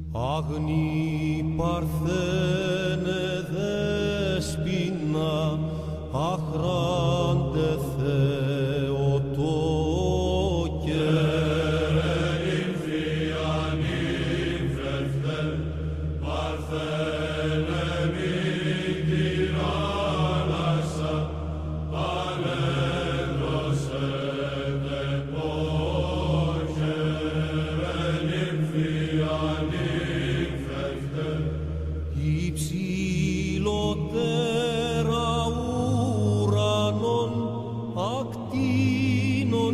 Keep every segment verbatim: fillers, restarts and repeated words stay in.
Αγνή παρθένε δέσποινα, αχράντε Θεοτόκε. Νύμφια, νύμφευτε, παρθένε μην τυράννασα, ανέδροσετε πόχε. Νύμφια, υψηλότερα ουρανών ακτίνων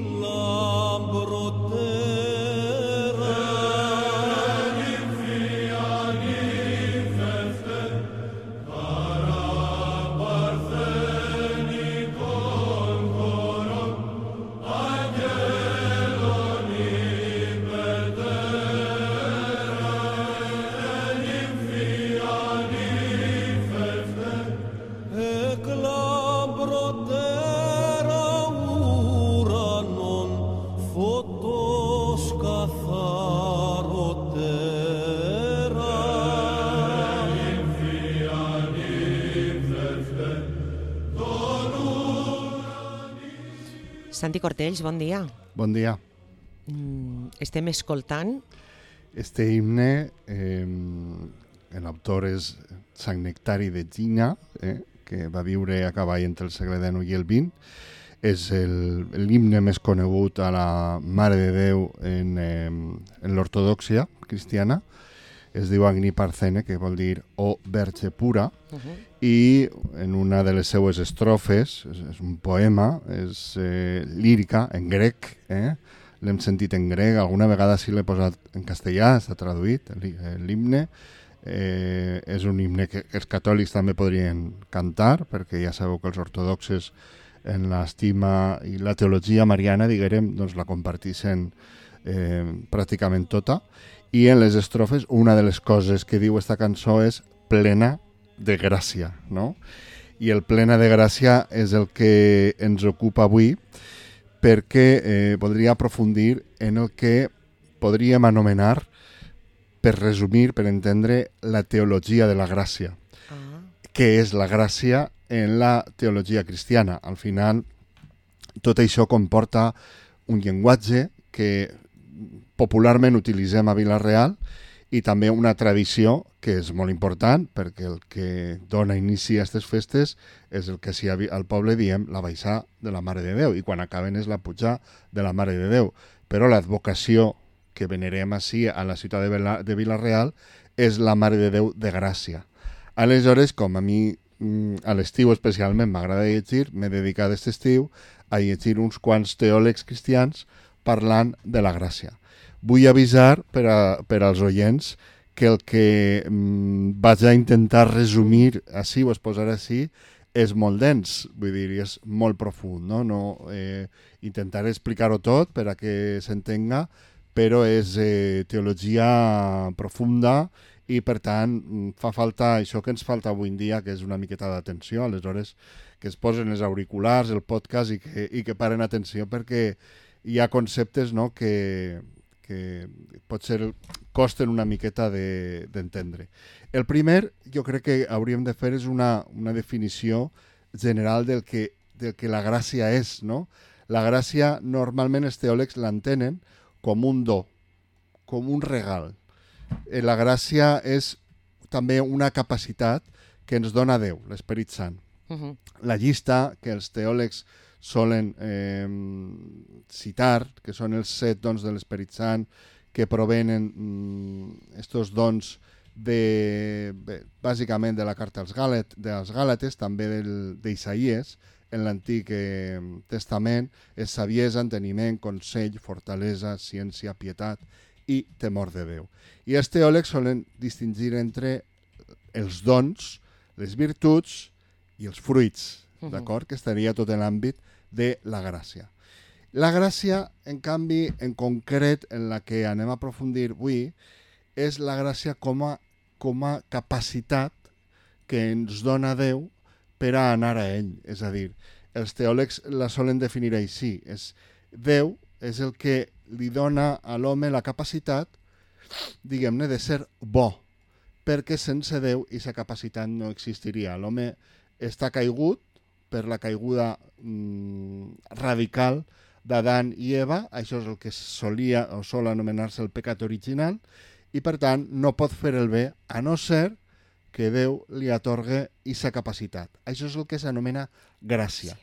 λαμπροτέρα. Νύμφια, νύμφευτε, παραπαρθένικων χωρών, αγγέλων υπερτέρα. Εκλαμπροτέρα ουρανών φωτός καθαροτέρα. Νύμφια, νύμφευτε, τον ουρανί. Santi Cortells, bon dia. Bon dia. Mm, estem escoltant Este himne, eh, l'autor és Sant Nectari de Gina, eh, que va viure a cavall entre el segle dinou i el vint. És el- l'himne més conegut a la Mare de Déu en, eh, en l'ortodòxia cristiana. Es diu Agni Parthene, que vol dir o verge pura, i en una de les seues estrofes, és, és un poema, és eh, lírica, en grec, eh? L'hem sentit en grec, alguna vegada sí l'he posat en castellà, està traduït, l'hi- eh, l'himne. Eh, és un himne que, que els catòlics també podrien cantar, perquè ja sabeu que els ortodoxes en l'estima i la teologia mariana, diguem, doncs la comparteixen eh, pràcticament tota. I en les estrofes, una de les coses que diu esta cançó és plena de gràcia, no? I el plena de gràcia és el que ens ocupa avui, perquè eh, voldria aprofundir en el que podríem anomenar, per resumir, per entendre, la teologia de la gràcia. ah, Què és la gràcia en la teologia cristiana? Al final, tot això comporta un llenguatge que popularment utilitzem a Vila-real i també una tradició que és molt important, perquè el que dona inici a aquestes festes és el que si al poble diem la baixar de la Mare de Déu, i quan acaben és la pujar de la Mare de Déu. Però l'advocació que venerem així a la ciutat de, Vila, de Vila-real és la Mare de Déu de Gràcia. Aleshores, com a mi a l'estiu especialment m'agrada llegir, m'he dedicat aquest estiu a llegir uns quants teòlegs cristians parlant de la gràcia. Vull avisar per, a, per als oients que el que mm, vaig a intentar resumir així, o exposar així, és molt dens, vull dir, és molt profund, no? no eh, intentaré explicar-ho tot per a que s'entenga, però és eh, teologia profunda i, per tant, fa falta això que ens falta avui en dia, que és una miqueta d'atenció, aleshores que es posen els auriculars, el podcast i que, i que paren atenció, perquè hi ha conceptes, no?, que, que potser costen una miqueta de, d'entendre. El primer, jo crec que hauríem de fer és una, una definició general del que, del que la gràcia és, no? La gràcia, normalment els teòlegs l'entenen com un do, com un regal. Eh, la gràcia és també una capacitat que ens dona Déu, l'Esperit Sant. uh-huh. La llista que els teòlegs solen eh, citar, que són els set dons de l'Esperit Sant, que provenen mm, estos dons de, bé, bàsicament de la carta als, Gàlet, dels Gàlates, també del, d'Isaïes, en l'Antic eh, Testament, és saviesa, enteniment, consell, fortalesa, ciència, pietat i temor de Déu. I els teòlegs solen distingir entre els dons, les virtuts i els fruits, uh-huh. d'acord? Que estaria tot en l'àmbit de la gràcia. La gràcia, en canvi, en concret, en la que anem a aprofundir avui, és la gràcia com a, com a capacitat que ens dona Déu per a anar a ell. És a dir, els teòlegs la solen definir així. És, Déu és el que li dona a l'home la capacitat diguem-ne, de ser bo, perquè sense Déu aquesta capacitat no existiria. L'home està caigut per la caiguda mm, radical d'Adam i Eva, això és el que solia o sol anomenar-se el pecat original, i per tant no pot fer el bé a no ser que Déu li atorgue aquesta capacitat. Això és el que s'anomena gràcia.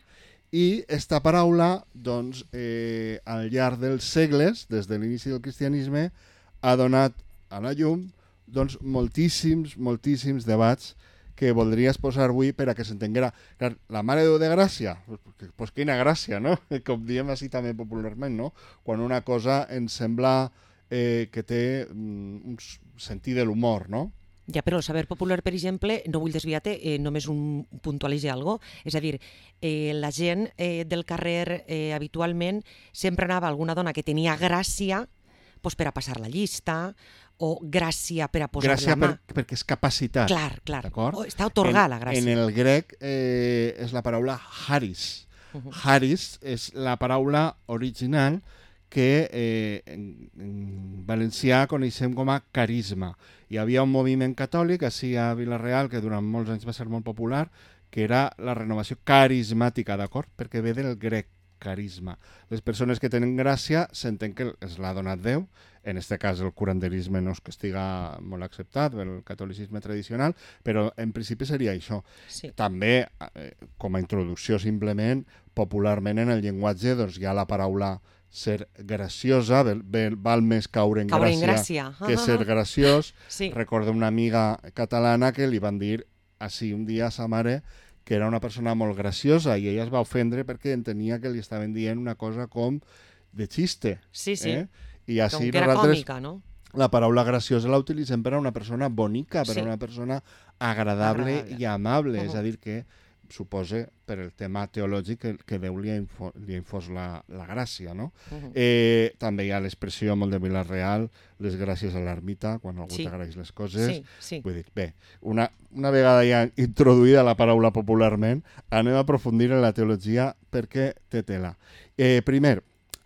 I esta paraula, doncs, eh, al llarg dels segles, des de l'inici del cristianisme, ha donat a la llum doncs, moltíssims, moltíssims debats que voldries posar avui per a que s'entenguera. Clar, la Mare de Déu de Gràcia, pues, pues quina gràcia, no? Com diem així també popularment, no? Quan una cosa ens sembla eh, que té mm, un sentit de l'humor, no? Ja, però el saber popular, per exemple, no vull desviar-te, eh, només un puntualitzar alguna cosa. És a dir, eh, la gent eh, del carrer eh, habitualment sempre anava a alguna dona que tenia gràcia pues, per a passar la llista o gràcia per a posar gràcia la mà. Per, perquè és capacitat. Clar, clar. D'acord? O està atorgada en, la gràcia. En el grec eh, és la paraula haris. Uh -huh. Haris és la paraula original que eh, en, en valencià coneixem com a carisma. Hi havia un moviment catòlic així a Vila-real que durant molts anys va ser molt popular, que era la renovació carismàtica, d'acord? Perquè ve del grec, carisma. Les persones que tenen gràcia senten que es l'ha donat Déu, en aquest cas el curanderisme no és que estiga molt acceptat, el catolicisme tradicional, però en principi seria això. Sí. També, eh, com a introducció simplement, popularment en el llenguatge doncs, hi ha la paraula ser graciosa, val, val més caure en caure gràcia, en gràcia que ser graciós. Sí. Recordo una amiga catalana que li van dir així un dia a sa mare que era una persona molt graciosa i ella es va ofendre perquè entenia que li estaven dient una cosa com de xiste. Sí, sí. Eh? I així com que era nosaltres còmica, no? la paraula graciosa la utilitzem per a una persona bonica, per Sí. a una persona agradable, Agradable. i amable. Uh-huh. És a dir, que suposa, per el tema teològic, que, que Déu li ha, info, li ha infós la, la gràcia, no? Uh-huh. Eh, també hi ha l'expressió molt de Vila-real, les gràcies a l'ermita, quan algú Sí. t'agraeix les coses. Sí, sí. Vull dir, bé, una, una vegada ja introduïda la paraula popularment, anem a aprofundir en la teologia perquè té tela. Eh, primer,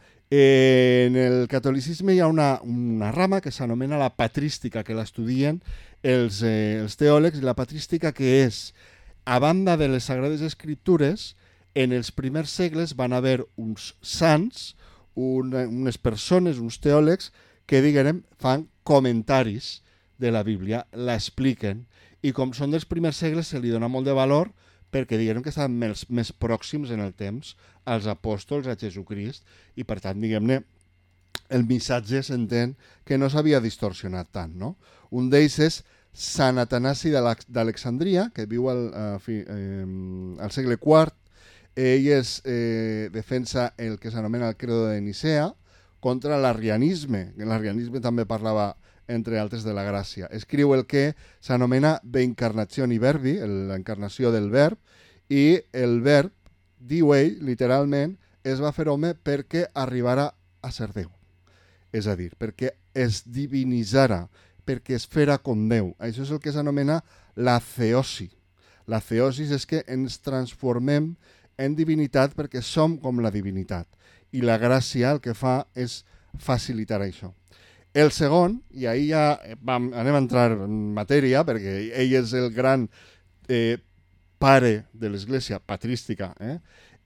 eh, en el catolicisme hi ha una, una rama que s'anomena la patrística, que l'estudien els, eh, els teòlegs, i la patrística que és, a banda de les Sagrades Escriptures, en els primers segles van haver uns sants, una, unes persones, uns teòlegs, que, diguem, fan comentaris de la Bíblia, l'expliquen, i com són dels primers segles se li dona molt de valor perquè diguem que estaven més, més pròxims en el temps als apòstols, a Jesucrist, i per tant, diguem-ne, el missatge s'entén que no s'havia distorsionat tant, no? Un d'ells és Sant Atanasi d'Alexandria, que viu al, a fi, eh, al segle quart. Ell és, eh, defensa el que s'anomena el credo de Nicea contra l'arrianisme. L'arrianisme també parlava, entre altres, de la gràcia. Escriu el que s'anomena De Incarnatione Verbi, l'encarnació del verb, i el verb, diu ell, literalment, es va fer home perquè arribara a ser Déu. És a dir, perquè es divinitzara, perquè es fera com Déu. Això és el que s'anomena la theosi. La theosi és que ens transformem en divinitat perquè som com la divinitat. I la gràcia el que fa és facilitar això. El segon, i ahir ja vam, anem a entrar en matèria, perquè ell és el gran eh, pare de l'Església patrística, eh?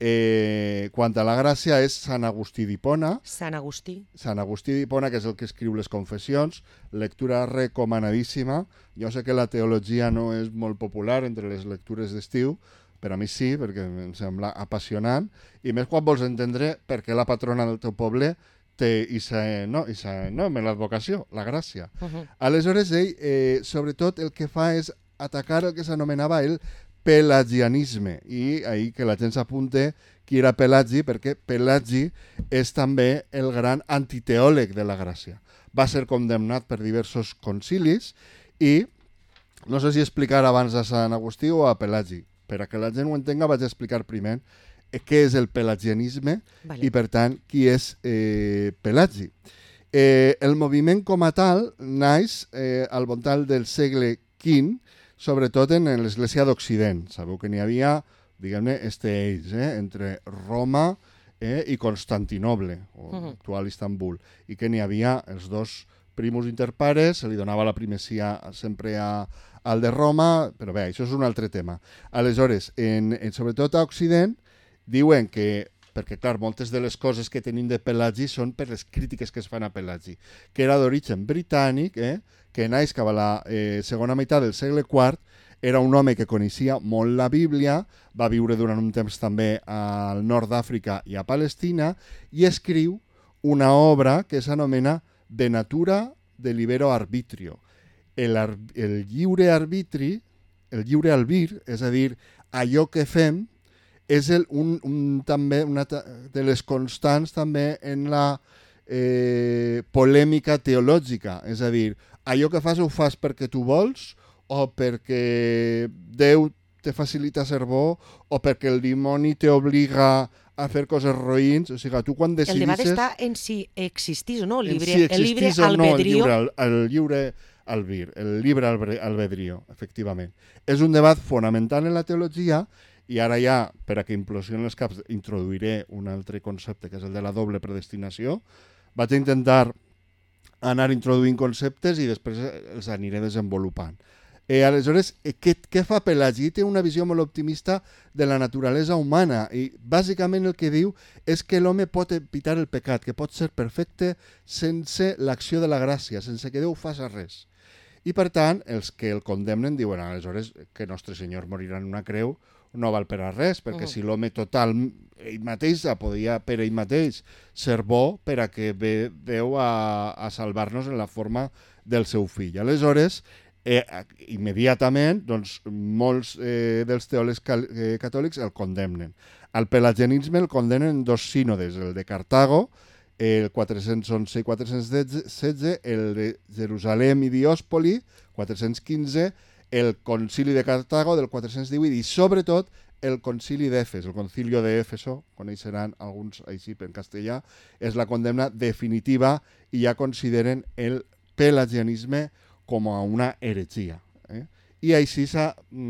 Eh, quant a la gràcia és Sant Agustí d'Hipona. Sant Agustí. Sant Agustí d'Hipona, que és el que escriu les Confessions, lectura recomanadíssima. Jo sé que la teologia no és molt popular entre les lectures d'estiu, però a mi sí, perquè em sembla apassionant, i més quan vols entendre per què la patrona del teu poble té isa, no, isa, no, l'advocació, la gràcia. Uh-huh. Aleshores, ell, eh, sobretot, el que fa és atacar el que s'anomenava el pelagianisme, i ahir que la gent s'apunte qui era Pelagi, perquè Pelagi és també el gran antiteòleg de la gràcia. Va ser condemnat per diversos concilis i no sé si explicar abans a Sant Agustí o a Pelagi. Per a que la gent ho entenga vaig explicar primer què és el pelagianisme, vale, i per tant qui és eh, Pelagi. Eh, el moviment com a tal naix eh, al voltant del segle quinze, sobretot en l'Església d'Occident. Sabeu que n'hi havia, diguem-ne, este eix, eh, entre Roma eh, i Constantinoble, o uh-huh. actual Istanbul, i que n'hi havia els dos primus inter pares, se li donava la primacia sempre a, al de Roma, però bé, això és un altre tema. Aleshores, en, en, sobretot a Occident, diuen que, perquè clar, moltes de les coses que tenim de Pelagi són per les crítiques que es fan a Pelagi, que era d'origen britànic, eh, que naix cap a la eh, segona meitat del segle quart, era un home que coneixia molt la Bíblia, va viure durant un temps també al nord d'Àfrica i a Palestina, i escriu una obra que s'anomena De natura de libero arbitrio. El, ar el lliure arbitri, el lliure albir, és a dir, allò que fem, és el, un, un, també una de les constants també en la eh, polèmica teològica. És a dir, allò que fas ho fas perquè tu vols o perquè Déu te facilita ser bo o perquè el dimoni t'obliga a fer coses roïns. O sigui, tu quan decidisses... El debat està en si existís o no el llibre, si el llibre o no albedrío. El lliure, el, el lliure albir, el llibre albedrío, efectivament. És un debat fonamental en la teologia i ara ja, per a que implosionen els caps, introduiré un altre concepte, que és el de la doble predestinació. Vaig a intentar anar introduint conceptes i després els aniré desenvolupant. Eh, aleshores, eh, què, què fa Pelagi? Té una visió molt optimista de la naturalesa humana i bàsicament el que diu és que l'home pot evitar el pecat, que pot ser perfecte sense l'acció de la gràcia, sense que Déu faci res. I per tant, els que el condemnen diuen aleshores que Nostre Senyor morirà en una creu no val per a res, perquè uh-huh. si l'home total ell mateix podia per ell mateix ser bo per a que ve Déu a, a salvar-nos en la forma del seu fill. Aleshores, Eh, immediatament doncs, molts eh, dels teòlegs cal, eh, catòlics el condemnen. Al pelagianisme el condemnen en dos sínodes, el de Cartago, el quatre-cents onze i quatre-cents setze, el de Jerusalem i Diòspoli, quatre-cents quinze, el concili de Cartago del quatre-cents divuit i sobretot el concili d'Efes, el concilio de Éfeso, coneixeran alguns així en castellà, és la condemna definitiva i ja consideren el pelagianisme com a una heretgia. Eh? I així s'ha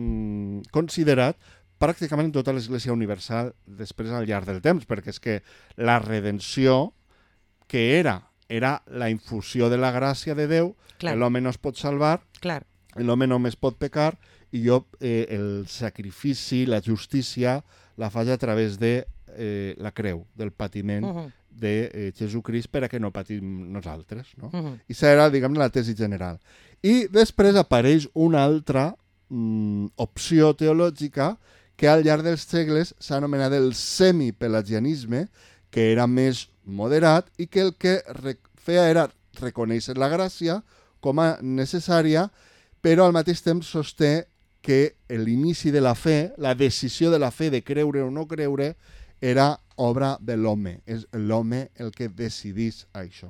mm, considerat pràcticament tota l'Església Universal després al llarg del temps, perquè és que la redenció que era, era la infusió de la gràcia de Déu, que l'home no es pot salvar, Clar. l'home només pot pecar, i jo eh, el sacrifici, la justícia, la faig a través de eh, la creu, del patiment uh-huh. de eh, Jesucrist per a que no patim nosaltres. No? Uh-huh. I això era, diguem, la tesi general. I després apareix una altra mm, opció teològica que al llarg dels segles s'ha anomenat el semipelagianisme, que era més moderat i que el que feia era reconèixer la gràcia com a necessària, però al mateix temps sosté que l'inici de la fe, la decisió de la fe de creure o no creure, era obra de l'home. És l'home el que decidís això.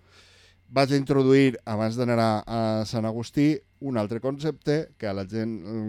Vaig a introduir, abans d'anar a, a Sant Agustí, un altre concepte que a la gent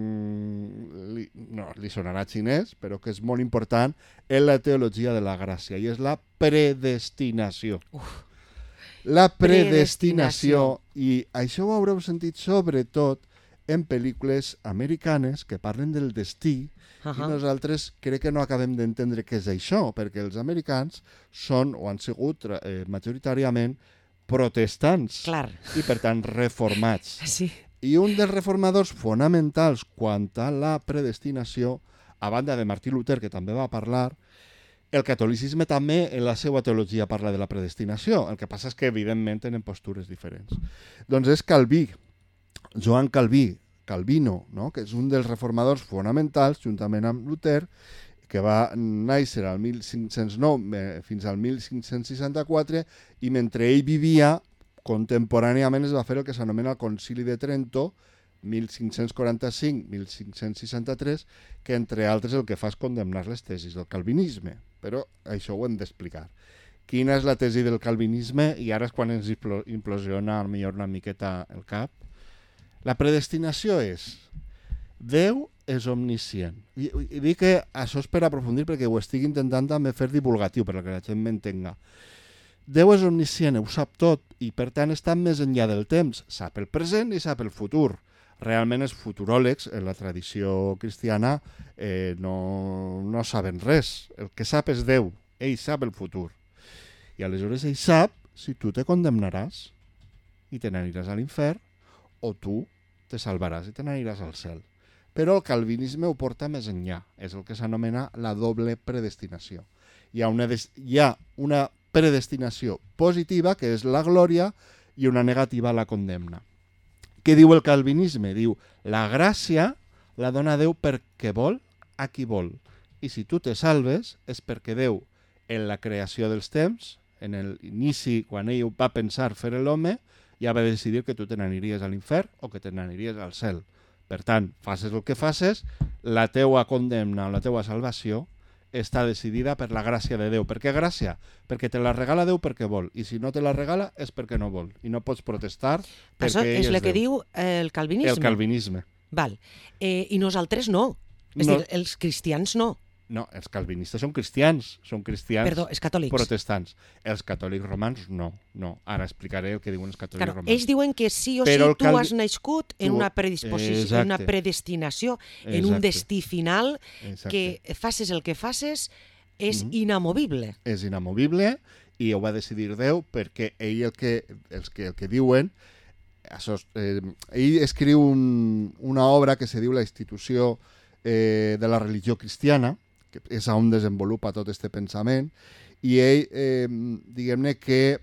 mm, li, no, li sonarà xinès, però que és molt important en la teologia de la gràcia, i és la predestinació. Uf. La predestinació, predestinació, i això ho haureu sentit sobretot en pel·lícules americanes que parlen del destí, uh-huh. i nosaltres crec que no acabem d'entendre què és això, perquè els americans són o han sigut eh, majoritàriament protestants. Clar. I per tant reformats. Sí. I un dels reformadors fonamentals quant a la predestinació, a banda de Martí Luter, que també va parlar, el catolicisme també en la seva teologia parla de la predestinació. El que passa és que evidentment tenen postures diferents. Doncs és Calví, Joan Calví, Calvino, no? Que és un dels reformadors fonamentals, juntament amb Luter, que va néixer al mil cinc-cents nou eh, fins al mil cinc-cents seixanta-quatre, i mentre ell vivia, contemporàniament es va fer el que s'anomena el Concili de Trento, mil cinc-cents quaranta-cinc a mil cinc-cents seixanta-tres, que entre altres el que fa és condemnar les tesis del calvinisme. Però això ho hem d'explicar. Quina és la tesi del calvinisme? I ara és quan ens implosiona potser una miqueta el cap. La predestinació és Déu és omniscient. I, i dic que això és per aprofundir perquè ho estic intentant també fer divulgatiu perquè la gent m'entenga. Déu és omniscient, ho sap tot i per tant està més enllà del temps, sap el present i sap el futur. Realment els futuròlegs en la tradició cristiana eh, no, no saben res. El que sap és Déu, ell sap el futur. I aleshores ell sap si tu te condemnaràs. i te n'aniràs a l'infern, o tu te salvaràs i te n'aniràs al cel. Però el calvinisme ho porta més enllà, és el que s'anomena la doble predestinació. Hi ha una, des... hi ha una predestinació positiva, que és la glòria, i una negativa, la condemna. Què diu el calvinisme? Diu, la gràcia la dona Déu perquè vol a qui vol. I si tu te salves és perquè Déu, en la creació dels temps, en l'inici, quan ell va pensar fer l'home, ja va decidir que tu te n'aniries a l'infern o que te n'aniries al cel. Per tant, faces el que faces, la teua condemna o la teua salvació està decidida per la gràcia de Déu. Per què gràcia? Perquè te la regala Déu perquè vol. I si no te la regala és perquè no vol. I no pots protestar perquè Això ell és és el que Déu. diu el calvinisme. El calvinisme. Val. Eh, I nosaltres no. És No. dir, els cristians no. No, els calvinistes són cristians, són cristians Perdó, els catòlics. protestants. Els catòlics romans no, no. Ara explicaré el que diuen els catòlics Claro, romans. ells diuen que sí o Però sí el tu calvi- has nascut en tu- una predisposició, en una Exacte. predestinació, en un Exacte. destí final, Exacte. que faces el que faces és Mhm. inamovible. És inamovible i ho va decidir Déu perquè ell el que, els que, el que diuen això, és, eh, ell escriu un, una obra que se diu La institució eh, de la religió cristiana, que és on desenvolupa tot este pensament, i ell, eh, diguem-ne que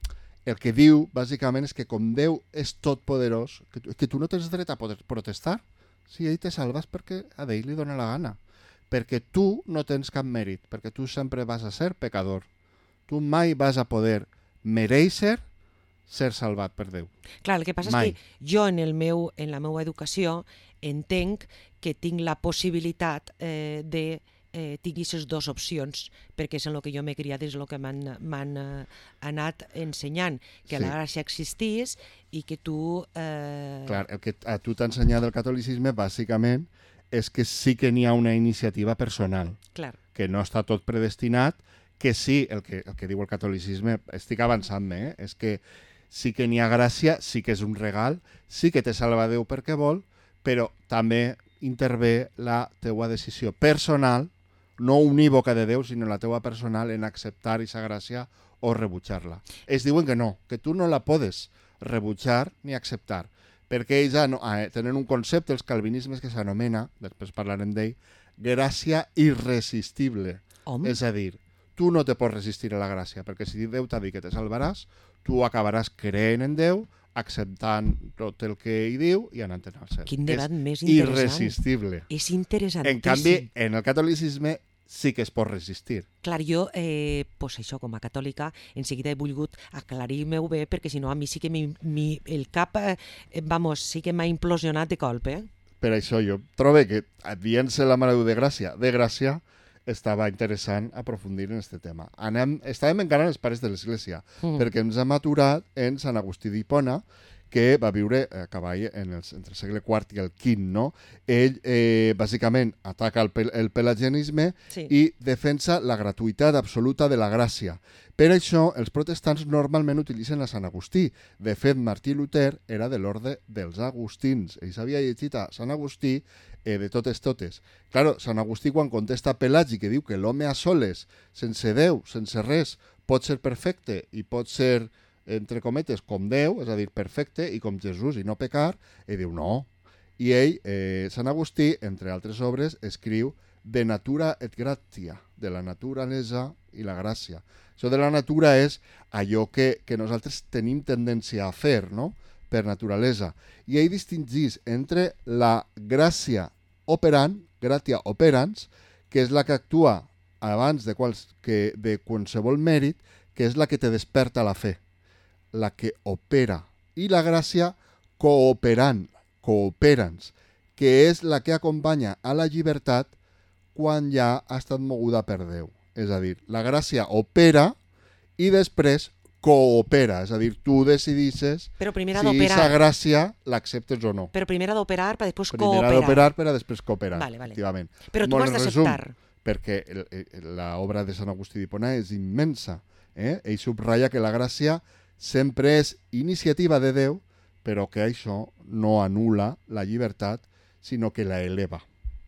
el que diu, bàsicament, és que com Déu és tot poderós, que tu, que tu no tens dret a poder protestar. Si ell te salves perquè a ell li dona la gana. Perquè tu no tens cap mèrit, perquè tu sempre vas a ser pecador. Tu mai vas a poder mereixer ser salvat per Déu. Clar, el que passa Mai. és que jo en, el meu, en la meva educació entenc que tinc la possibilitat eh, de eh, tingui aquestes dues opcions, perquè és en el que jo m'he criat, és el que m'han m'han, eh, anat ensenyant, que Sí. la gràcia existís i que tu... Eh... Clar, el que a tu t'ha ensenyat el catolicisme, bàsicament, és que sí que n'hi ha una iniciativa personal, Clar. que no està tot predestinat, que sí, el que, el que diu el catolicisme, estic avançant-me, eh? és que sí que n'hi ha gràcia, sí que és un regal, sí que te salva Déu perquè vol, però també intervé la teua decisió personal, no unívoca de Déu, sinó la teua personal en acceptar aquesta gràcia o rebutjar-la. Ells diuen que no, que tu no la podes rebutjar ni acceptar, perquè ells han, eh, tenen un concepte, els calvinismes, que s'anomena, després parlarem d'ell, gràcia irresistible. Home, És a dir, tu no te pots resistir a la gràcia, perquè si Déu t'ha dit que te salvaràs, tu acabaràs creent en Déu, acceptant tot el que ell diu i anant al cel. quin debat és més interessant. irresistible. És interessantíssim. En canvi, en el catolicisme sí que es pot resistir. Clar, jo, eh, pues això, com a catòlica, en seguida he volgut aclarir-me-ho bé, perquè si no a mi sí que mi, mi, el cap, eh, vamos, sí que m'ha implosionat de colp, eh? Per això jo trobo que, dient-se la Mare de Déu de Gràcia, de Gràcia, estava interessant aprofundir en aquest tema. Anem, estàvem encara en els pares de l'Església, Mm. perquè ens hem aturat en Sant Agustí d'Hipona, que va viure a cavall en el, entre el segle quart i el quint, no? Ell, eh, bàsicament, ataca el, pel, el pelagianisme Sí. i defensa la gratuïtat absoluta de la gràcia. Per això, els protestants normalment utilitzen a Sant Agustí. De fet, Martí Luter era de l'orde dels agustins. Ell s'havia llegit a Sant Agustí eh, de totes totes. Claro, Sant Agustí, quan contesta a Pelagi, que diu que l'home a soles, sense Déu, sense res, pot ser perfecte i pot ser, entre cometes, com Déu, és a dir, perfecte, i com Jesús, i no pecar, ell diu no. I ell, eh, Sant Agustí, entre altres obres, escriu de natura et gratia, de la naturalesa i la gràcia. Això de la natura és allò que, que nosaltres tenim tendència a fer, no?, per naturalesa. I ell distingís entre la gràcia operant, gratia operans, que és la que actua abans de, quals, que, de qualsevol mèrit, que és la que te desperta la fe, la que opera, i la gràcia cooperant, cooperans, que és la que acompanya a la llibertat quan ja ha estat moguda per Déu. És a dir, la gràcia opera i després coopera, és a dir, tu decidisses Però primer ha si d'operar. aquesta gràcia l'acceptes o no. Però primer ha d'operar per després Primer ha cooperar. d'operar per a després cooperar, Vale, vale. efectivament. Però tu Molt has en resum, d'acceptar. perquè el- el- l'obra de Sant Agustí d'Hipona és immensa. Eh? Ell subratlla que la gràcia sempre és iniciativa de Déu, però que això no anul·la la llibertat, sinó que la eleva.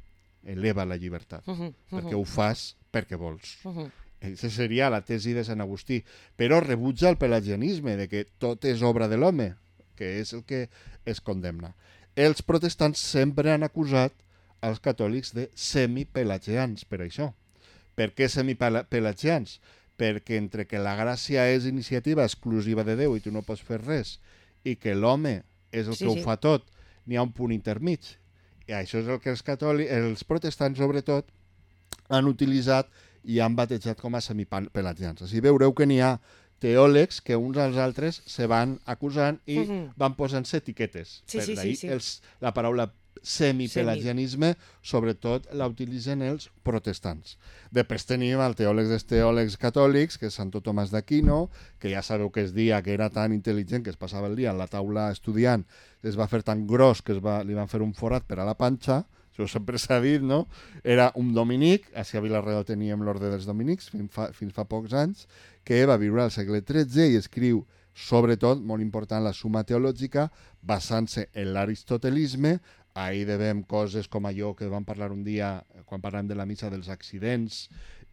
Eleva la llibertat, Uh -huh, uh perquè -huh, ho fas perquè vols. uh -huh. Aquesta seria la tesi de Sant Agustí. Però rebutja el pelagianisme, de que tot és obra de l'home. que és el que es condemna. Els protestants sempre han acusat als catòlics de semipelagians per això. Per què semipelagians? Perquè entre que la gràcia és iniciativa exclusiva de Déu i tu no pots fer res, i que l'home és el Sí, que sí. ho fa tot, n'hi ha un punt intermig. I això és el que els catòlics, els protestants sobretot, han utilitzat i han batejat com a semipelagians. Així veureu que n'hi ha teòlegs que uns als altres se van acusant i Mhm. van posant-se etiquetes. Sí, Per sí, sí, d'ahí sí. els, la paraula semipelagianisme, sobretot la utilitzen els protestants. Després tenim el teòleg dels teòlegs catòlics, que és Santo Tomàs d'Aquino, que ja sabeu que es dia que era tan intel·ligent que es passava el dia en la taula estudiant, es va fer tan gros que es va, li van fer un forat per a la panxa, això sempre s'ha dit, no? Era un dominic, així a Vilareal teníem l'ordre dels dominics fins fa, fins fa pocs anys, que va viure al segle tretze i escriu, sobretot, molt important, la Summa Teològica, basant-se en l'aristotelisme. Ahí devem coses com allò que vam parlar un dia quan parlàvem de la missa dels accidents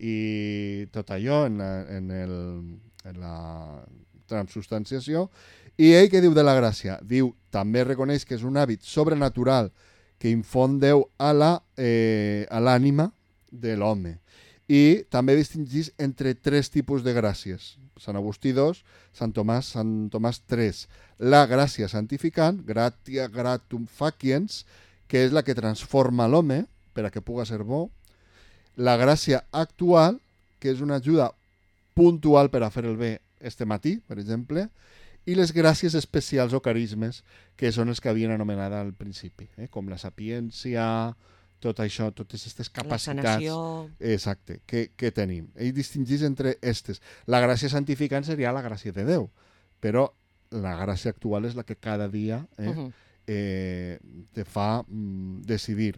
i tot allò en la, en el, en la transubstanciació. I ell què diu de la gràcia? Diu, també reconeix que és un hàbit sobrenatural que infon Déu a la, eh, a l'ànima de l'home. I també distingís entre tres tipus de gràcies. Sant Agustí dos, Sant Tomàs, Sant Tomàs tres. La gràcia santificant, gratia gratum faciens, que és la que transforma l'home per a que puga ser bo. La gràcia actual, que és una ajuda puntual per a fer el bé este matí, per exemple. I les gràcies especials o carismes, que són els que havien anomenat al principi, eh? Com la sapiència, tot això, totes aquestes capacitats. La sanació. Exacte, que, que tenim. Ell distingís entre aquestes. La gràcia santificant seria la gràcia de Déu, però la gràcia actual és la que cada dia eh, Uh -huh. eh, te fa mm, decidir.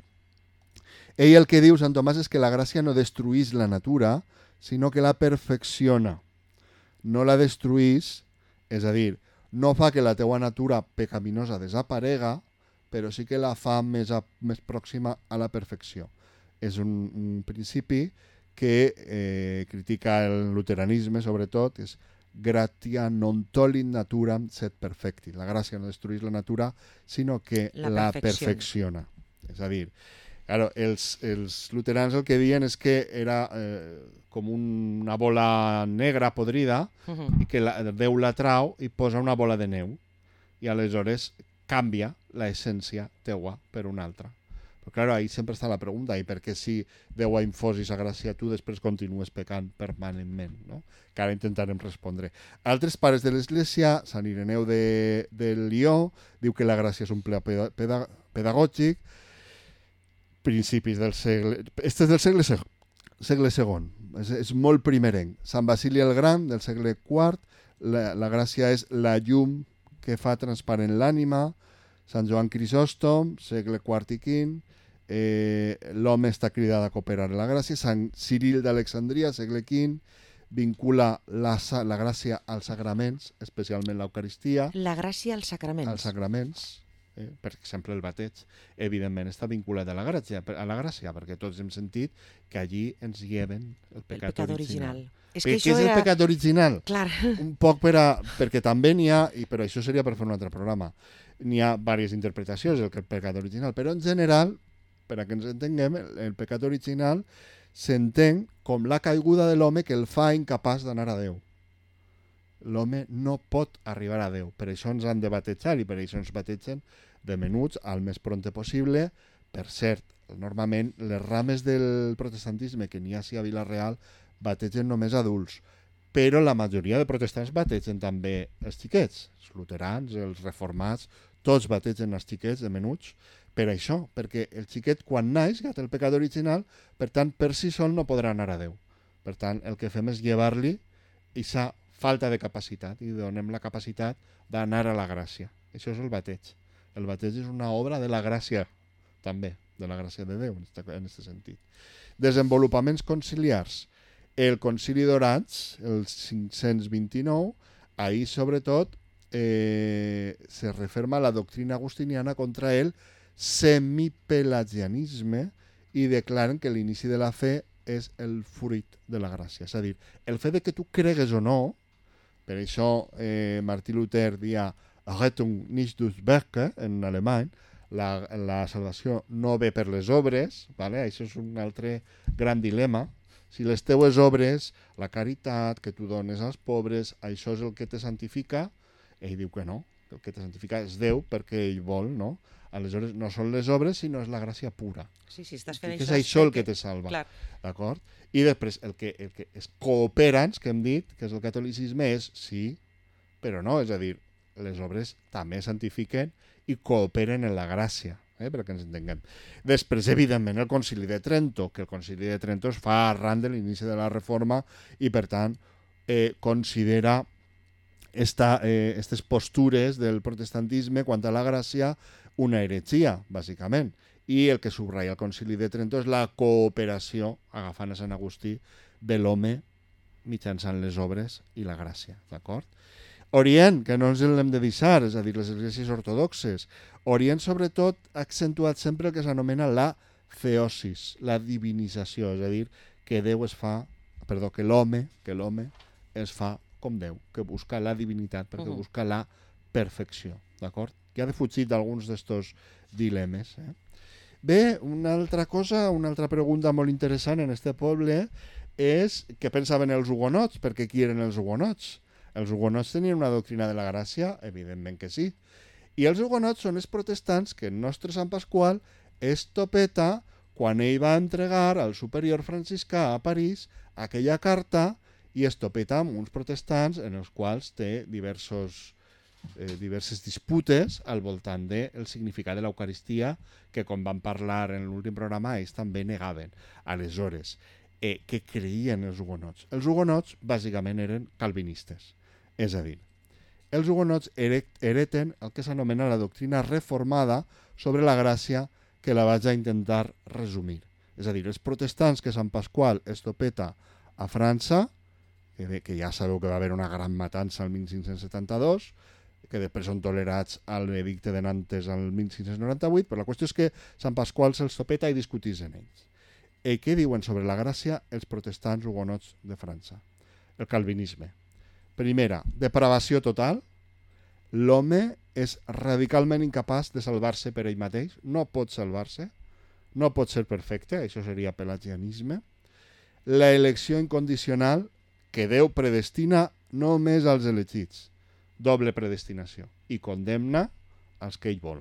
Ell el que diu, Sant Tomàs, és que la gràcia no destruís la natura, sinó que la perfecciona. No la destruís, és a dir, no fa que la teua natura pecaminosa desaparega, però sí que la fa més, a, més pròxima a la perfecció. És un, un principi que eh, critica el luteranisme, sobretot, és gratia non tollit naturam sed perfecti. La gràcia no destruís la natura, sinó que La la, perfecciona. perfecciona. És a dir, claro, els, els luterans el que diuen és que era eh, com una bola negra podrida Uh -huh. i que la, Déu la trau i posa una bola de neu i aleshores canvia la essència teua per una altra. Però claro, ahí sempre està la pregunta, i per què si Déu ha infós aquesta gràcia tu després continues pecant permanentment, no? Que ara intentarem respondre. Altres pares de l'Església, Sant Ireneu de, de Lió, diu que la gràcia és un ple peda, peda, pedagògic, principis del segle... Este és del segle, seg segle segon, és, és molt primerenc. Sant Basili el Gran, del segle quart, la, la gràcia és la llum que fa transparent l'ànima. Sant Joan Crisòstom, segle quart i quint, eh, l'home està cridat a cooperar en la gràcia. Sant Ciril d'Alexandria, segle quint, vincula la, la gràcia als sagraments, especialment l'Eucaristia, La gràcia als sacraments. als sagraments, eh, per exemple el bateig, evidentment està vinculat a la gràcia, a la gràcia, perquè tots hem sentit que allí ens lleven el El pecat, pecat original. original. És Perquè que què això és el era... pecat original? Clar. Un poc per a... perquè també n'hi ha, i però això seria per fer un altre programa, n'hi ha diverses interpretacions del pecat original, però en general, per a que ens entenguem, el, el pecat original s'entén com la caiguda de l'home que el fa incapaç d'anar a Déu. L'home no pot arribar a Déu, per això ens han de batejar i per això ens bategen de menuts al més pronte possible. Per cert, normalment les rames del protestantisme que n'hi ha a Vilareal bategen només adults, però la majoria de protestants bategen també els xiquets, els luterans, els reformats, tots bategen els xiquets de menuts, per això, perquè el xiquet quan naix ja té el pecat original, per tant per si sol no podrà anar a Déu. Per tant, el que fem és llevar-li aquesta falta de capacitat i donem la capacitat d'anar a la gràcia. Això és el bateig. El bateig és una obra de la gràcia, també, de la gràcia de Déu, en aquest sentit. Desenvolupaments conciliars. El concili d'Orange, el cinc-cents vint-i-nou, ahí sobretot eh, se referma la doctrina agustiniana contra el semipelagianisme i declaren que l'inici de la fe és el fruit de la gràcia. És a dir, el fet de que tu cregues o no, per això eh, Martí Luter dia Rettung nicht durch Werke, en alemany, la, la salvació no ve per les obres, vale? Això és un altre gran dilema. Si les teues obres, la caritat, que tu dones als pobres, això és el que te santifica, ell diu que no, el que te santifica és Déu perquè ell vol, no? Aleshores no són les obres, sinó és la gràcia pura. Sí, sí, estàs fent Que això. és això el perquè- que te salva. Clar. D'acord? I després, el que, el que és cooperants, que hem dit, que és el catolicisme, és sí, però no, és a dir, les obres també santifiquen i cooperen en la gràcia, eh, perquè ens entenguem. Després, evidentment, el Concili de Trento, que el Concili de Trento es fa arran de l'inici de la Reforma i, per tant, eh, considera esta, eh, aquestes postures del protestantisme quant a la gràcia una heretgia, bàsicament. I el que subratlla el Concili de Trento és la cooperació, agafant a Sant Agustí, de l'home mitjançant les obres i la gràcia, d'acord? Orient, que no ens l'hem de deixar, és a dir, les esglésies ortodoxes. Orient, sobretot, ha accentuat sempre el que s'anomena la theosis, la divinització, és a dir, que Déu es fa, perdó, que l'home, que l'home es fa com Déu, que busca la divinitat, perquè Mhm. busca la perfecció, d'acord? Que ha defugit d'alguns d'estos dilemes. Eh? Bé, una altra cosa, una altra pregunta molt interessant en este poble és què pensaven els hugonots, perquè qui eren els hugonots? Els hugonots tenien una doctrina de la gràcia? Evidentment que sí. I els hugonots són els protestants que el nostre Sant Pasqual estopeta quan ell va entregar al superior franciscà a París aquella carta i estopeta amb uns protestants en els quals té diversos, eh, diverses disputes al voltant del significat de l'Eucaristia que, com vam parlar en l'últim programa, ells també negaven. Aleshores, eh, què creien els hugonots? Els hugonots bàsicament eren calvinistes. És a dir, els hugonots hereten el que s'anomena la doctrina reformada sobre la gràcia, que la vaig a intentar resumir. És a dir, els protestants que Sant Pasqual estopeta a França, que, que ja sabeu que va haver una gran matança al mil cinc-cents setanta-dos, que després són tolerats al edicte de Nantes al mil cinc-cents noranta-vuit, però la qüestió és que Sant Pasqual se'ls topeta i discutís en ells. I què diuen sobre la gràcia els protestants hugonots de França? El calvinisme. Primera, depravació total. L'home és radicalment incapaç de salvar-se per ell mateix, no pot salvar-se, no pot ser perfecte, això seria pelagianisme. La elecció incondicional que Déu predestina només als elegits, doble predestinació, i condemna als que ell vol.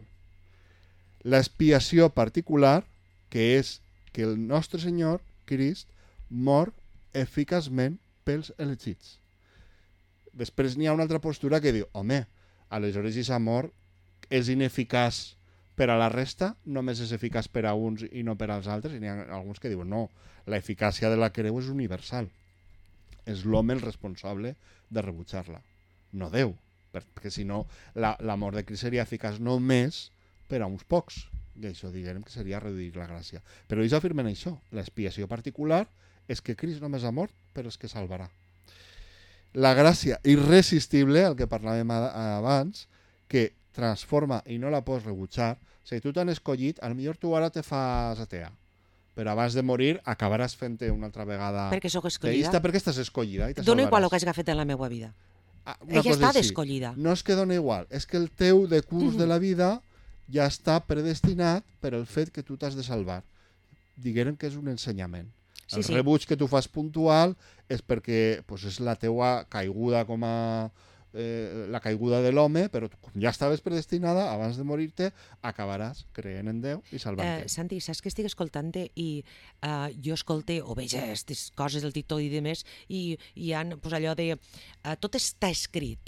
L'expiació particular, que és que el nostre Senyor, Crist, mor eficaçment pels elegits. Després n'hi ha una altra postura que diu, home, aleshores aquesta mort és ineficaç per a la resta, només és eficaç per a uns i no per als altres, i n'hi ha alguns que diuen, no, la eficàcia de la creu és universal. És l'home el responsable de rebutjar-la, no Déu, perquè si no la, la mort de Crist seria eficaç només per a uns pocs, i això diguem que seria reduir la gràcia. Però ells afirmen això, l'expiació particular és que Crist només ha mort per als que salvarà. La gràcia irresistible, el que parlàvem abans, que transforma i no la pots rebutjar. Si tu t'han escollit, potser tu ara te fas atea, però abans de morir acabaràs fent-te una altra vegada Perquè sóc escollida. teista, perquè estàs escollida i te Dóna igual el salvaràs. que hagi fet en la meva vida. Ah, una Ella cosa està així. descollida. No és que dona igual, és que el teu decurs de la vida ja està predestinat per el fet que tu t'has de salvar. Diguem que és un ensenyament. Sí, El sí. rebuig que tu fas puntual és perquè pues, és la teua caiguda com a eh, la caiguda de l'home, però tu, com ja estaves predestinada, abans de morir-te acabaràs creient en Déu i salvant-te. Eh, Santi, saps que estic escoltant-te i eh, jo escolte o veig aquestes coses del TikTok i demés i hi ha pues, allò de eh, tot està escrit.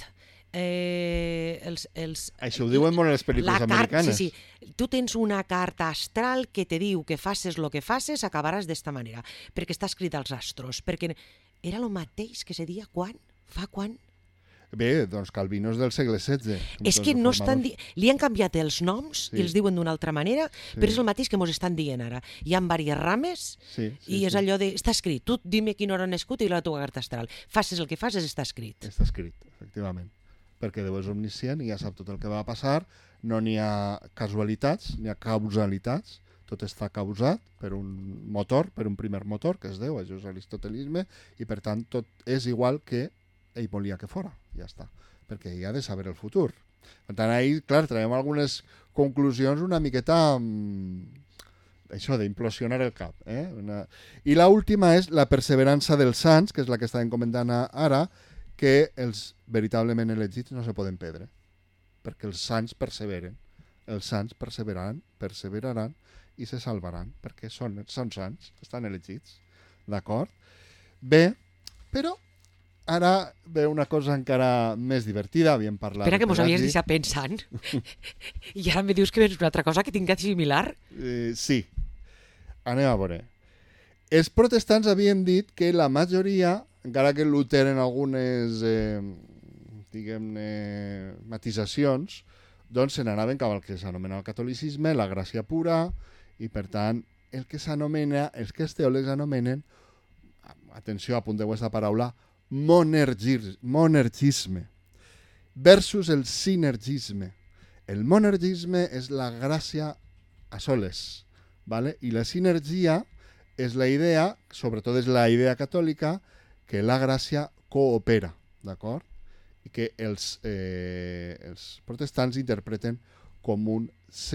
Eh, els, els, Això ho diuen molt en les pel·lícules la americanes. Sí, sí. Tu tens una carta astral que te diu que faces el que faces, acabaràs d'esta manera, perquè està escrit als astros, perquè era el mateix que se dia quan? Fa quan? Bé, doncs Calvinos del segle setze. És que no estan di... li han canviat els noms Sí. i els diuen d'una altra manera, Sí. però és el mateix que mos estan dient ara. Hi ha diverses rames Sí, sí, i és sí. allò de... Està escrit, tu dime a quina hora han nascut i la teva carta astral. Faces el que faces, està escrit. Està escrit, efectivament. Perquè Déu és omniscient i ja sap tot el que va passar. No n'hi ha casualitats, n'hi ha causalitats. Tot està causat per un motor, per un primer motor, que és Déu, això és l'aristotelisme, i per tant tot és igual que ell volia que fora, ja està. Perquè ell ha de saber el futur. Per tant, ahir, clar, traiem algunes conclusions una miqueta... mm, això d'implosionar el cap. Eh? Una... I l'última és la perseverança dels sants, que és la que estàvem comentant ara, que els veritablement elegits no se poden perdre, perquè els sants perseveren. Els sants perseveraran, perseveraran i se salvaran, perquè són, són sants, estan elegits. D'acord? Bé, però ara ve una cosa encara més divertida, havíem parlat... Espera, que mos de havies Pelagi. deixat pensant. I ara me dius que vens una altra cosa que tinc similar? Eh, sí. Anem a veure. Els protestants havien dit que la majoria, encara que Luther en algunes eh, diguem-ne matisacions, doncs se n'anaven cap al que s'anomena el catolicisme, la gràcia pura, i per tant el que s'anomena, els que els teòlegs anomenen, atenció, apunteu aquesta paraula, monergir, monergisme, versus el sinergisme. El monergisme és la gràcia a soles, ¿vale? I la sinergia és la idea, sobretot és la idea catòlica, que la gràcia coopera, d'acord? I que els, eh, els protestants interpreten com un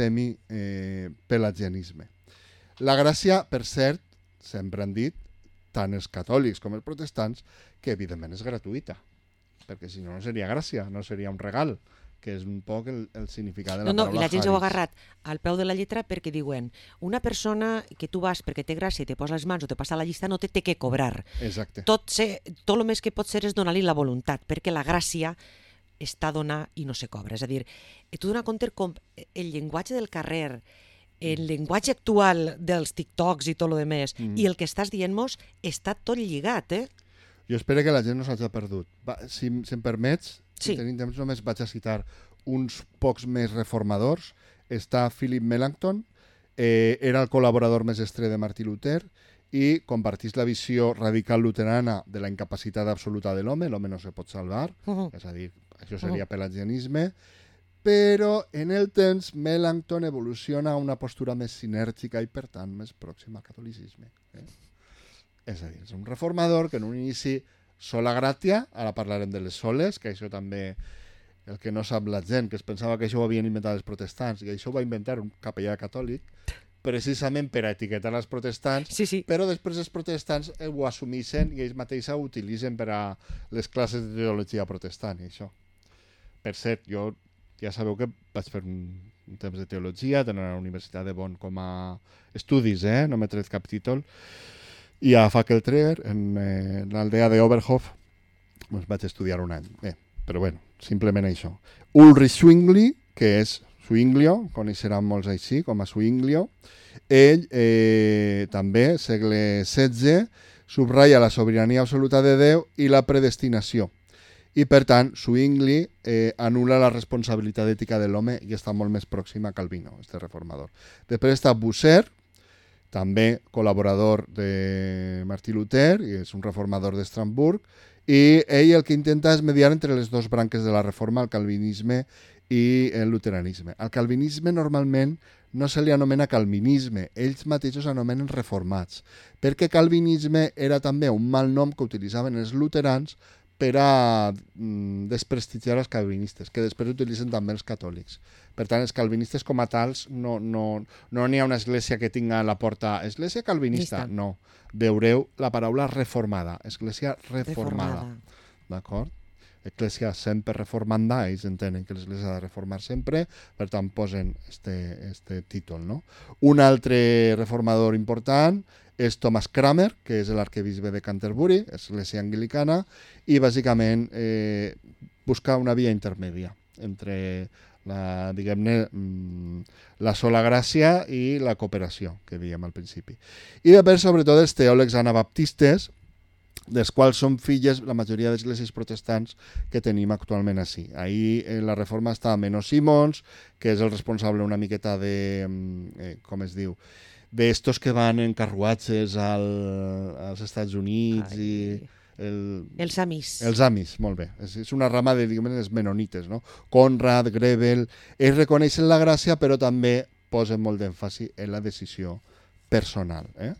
semi-pelagianisme. Eh, la gràcia, per cert, sempre han dit, tant els catòlics com els protestants, que evidentment és gratuïta, perquè si no, no seria gràcia, no seria un regal, que és un poc el, el significat de la No, no, paraula i la gent s'ho ha charis. agarrat al peu de la lletra perquè diuen una persona que tu vas perquè té gràcia i te posa les mans o te passa la llista no te té que cobrar. Exacte. Tot, ser, tot el més que pot ser és donar-li la voluntat, perquè la gràcia està a donar i no se cobra. És a dir, tu donar compte com el llenguatge del carrer, el llenguatge actual dels TikToks i tot lo demés, Mm. i el que estàs dient-nos està tot lligat, eh? Jo espero que la gent no s'hagi perdut. Va, si, si em permets, si Sí. tenim temps, només vaig a citar uns pocs més reformadors. Està Philip Melanchthon, eh, era el col·laborador més estrè de Martí Luter i compartís la visió radical luterana de la incapacitat absoluta de l'home, l'home no se pot salvar, Uh -huh. és a dir, això seria pelagianisme, però en el temps Melanchthon evoluciona a una postura més sinèrgica i per tant més pròxima al catolicisme. Eh? És a dir, és un reformador que en un inici sola gràtia, ara parlarem de les soles, que això també, el que no sap la gent, que es pensava que això ho havien inventat els protestants, i això ho va inventar un capellà catòlic, precisament per a etiquetar els protestants, Sí, sí. però després els protestants ho assumeixen i ells mateixos ho utilitzen per a les classes de teologia protestant, i això. Per cert, jo ja sabeu que vaig fer un, un temps de teologia, tenen a la Universitat de Bonn com a estudis, eh? No m'he tret cap títol, i a Fackelträger, en eh, l'aldea d'Oberhof, doncs vaig estudiar un any. Bé, però bueno, simplement això. Ulrich Zwingli, que és Zwinglio, coneixeran molts així, com a Zwinglio, ell eh, també, segle setze, subratlla la sobirania absoluta de Déu i la predestinació. I per tant, Zwingli eh, anul·la la responsabilitat ètica de l'home i està molt més pròxim a Calvino, este reformador. Després està Bucer, també col·laborador de Martí Luter, i és un reformador d'Estrasburg, i ell el que intenta és mediar entre les dues branques de la reforma, el calvinisme i el luteranisme. Al calvinisme normalment no se li anomena calvinisme, ells mateixos anomenen reformats, perquè calvinisme era també un mal nom que utilitzaven els luterans per a mm, desprestigiar els calvinistes, que després utilitzen també els catòlics. Per tant, els calvinistes com a tals no n'hi no, no ha una església que tinga a la porta església calvinista, Llista. no. Veureu la paraula reformada, església reformada. Reformada. D'acord? Església sempre reformanda, ells entenen que l'església ha de reformar sempre, per tant posen este, este títol, no? Un altre reformador important és Thomas Cranmer, que és l'arquebisbe de Canterbury, església anglicana, i bàsicament eh, busca una via intermèdia entre la, diguem-ne, mm, la sola gràcia i la cooperació, que dèiem al principi. I després, sobretot, els teòlegs anabaptistes, dels quals són filles la majoria d'esglésies protestants que tenim actualment així. Ahir en la reforma està Menno Simons, que és el responsable una miqueta de, eh, com es diu, d'estos que van en carruatges al, als Estats Units. Ai. I el, Els amis. els amis, molt bé. És, és una rama de, diguem, els menonites, no? Conrad, Grebel, ells reconeixen la gràcia, però també posen molt d'èmfasi en la decisió personal. Eh?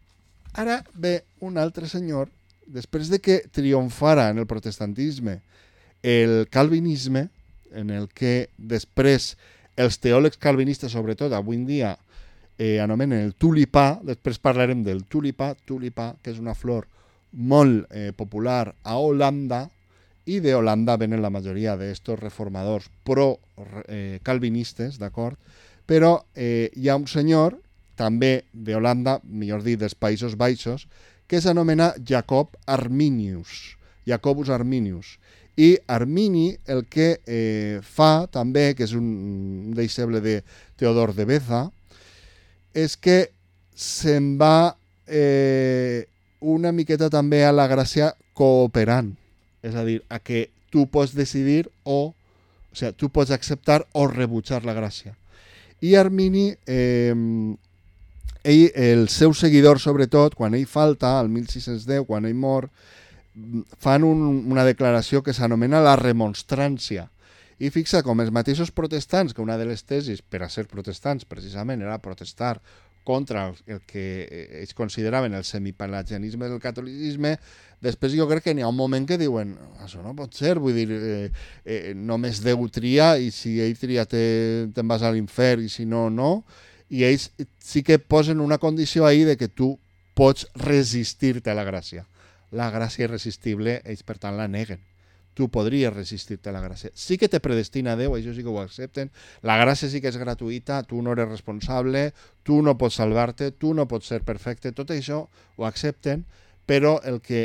Ara ve un altre senyor, després de que triomfara en el protestantisme el calvinisme, en el que després els teòlegs calvinistes, sobretot avui en dia, eh, anomenen el tulipà, després parlarem del tulipà, tulipà, que és una flor molt eh, popular a Holanda, i de Holanda venen la majoria d'estos reformadors pro-calvinistes, eh, d'acord? Però eh, hi ha un senyor, també de Holanda, millor dit, dels Països Baixos, que s'anomena Jacob Arminius, Jacobus Arminius. I Armini el que eh, fa també, que és un, un deixeble de Teodor de Beza, és que se'n va eh, una miqueta també a la gràcia cooperant. És a dir, a que tu pots decidir o, o sigui, tu pots acceptar o rebutjar la gràcia. I Armini, eh, ell, el seu seguidor sobretot, quan ell falta, al mil sis-cents deu, quan ell mor, fan un, una declaració que s'anomena la remonstrància. I fixa com els mateixos protestants, que una de les tesis per a ser protestants precisament era protestar contra el que ells consideraven el semipelagianisme del catolicisme, després jo crec que n'hi ha un moment que diuen això no pot ser, vull dir, eh, eh, només Déu tria i si ell tria te, te'n vas a l'infern i si no, no. I ells sí que posen una condició ahí de que tu pots resistir-te a la gràcia. La gràcia irresistible, ells per tant la neguen. Tu podries resistir-te a la gràcia. Sí que te predestina Déu, això sí que ho accepten. La gràcia sí que és gratuïta, tu no eres responsable, tu no pots salvar-te, tu no pots ser perfecte, tot això ho accepten, però el que,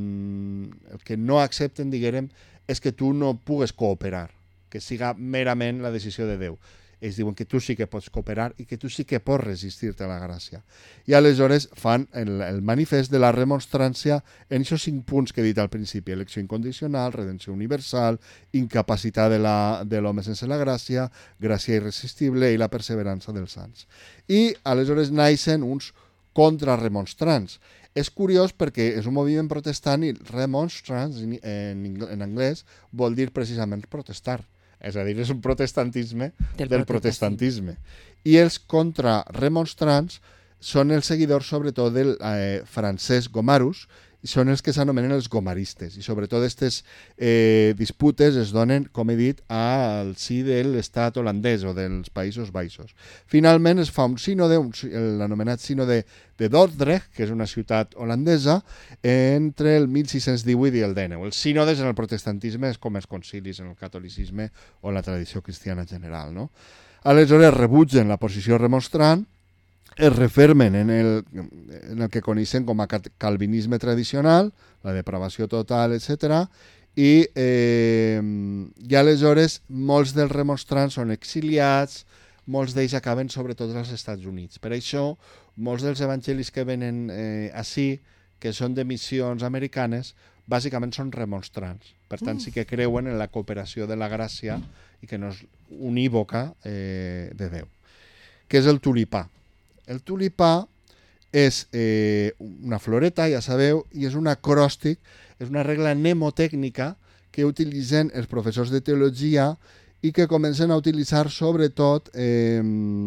el que no accepten, diguem, és que tu no pugues cooperar, que siga merament la decisió de Déu. Ells diuen que tu sí que pots cooperar i que tu sí que pots resistir-te a la gràcia. I aleshores fan el, el manifest de la remonstrància en aquests cinc punts que he dit al principi: elecció incondicional, redenció universal, incapacitat de l'home sense la gràcia, gràcia irresistible i la perseverança dels sants. I aleshores naixen uns contrarremonstrants. És curiós perquè és un moviment protestant i remonstrants en, en, en anglès vol dir precisament protestar. És a dir, és un protestantisme del, del protestantisme. I els contrarremonstrants són els seguidors sobretot del eh, Francesc Gomarus, i són els que s'anomenen els gomaristes. I sobretot aquestes eh, disputes es donen, com he dit, al si de l'estat holandès o dels Països Baixos. Finalment es fa un sínode, l'anomenat sínode de Dordrecht, que és una ciutat holandesa, entre el mil sis-cents divuit i el dinou. Els sínodes en el protestantisme és com els concilis en el catolicisme o la tradició cristiana general, no? Aleshores rebutgen la posició remonstrant, es refermen en el, en el que coneixen com a calvinisme tradicional, la depravació total, etcètera, i, eh, i aleshores molts dels remonstrants són exiliats, molts d'ells acaben sobretot als Estats Units. Per això, molts dels evangelis que venen eh, ací, que són de missions americanes, bàsicament són remonstrants. Per tant, sí que creuen en la cooperació de la gràcia i que no és unívoca eh, de Déu. Què és el tulipà? El tulipà és eh, una floreta, ja sabeu, i és un acròstic, és una regla mnemotècnica que utilitzen els professors de teologia i que comencen a utilitzar sobretot eh,